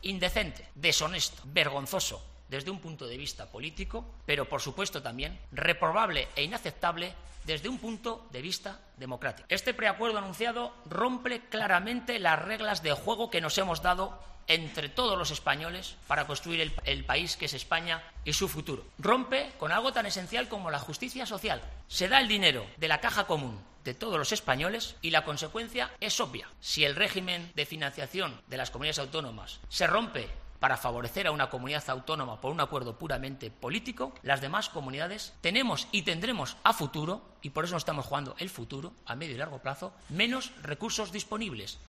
indecente, deshonesto, vergonzoso desde un punto de vista político, pero por supuesto también reprobable e inaceptable desde un punto de vista democrático. Este preacuerdo anunciado rompe claramente las reglas de juego que nos hemos dado entre todos los españoles para construir el país que es España y su futuro. Rompe con algo tan esencial como la justicia social. Se da el dinero de la caja común de todos los españoles y la consecuencia es obvia. Si el régimen de financiación de las comunidades autónomas se rompe para favorecer a una comunidad autónoma por un acuerdo puramente político, las demás comunidades tenemos y tendremos a futuro, y por eso nos estamos jugando el futuro, a medio y largo plazo, menos recursos disponibles.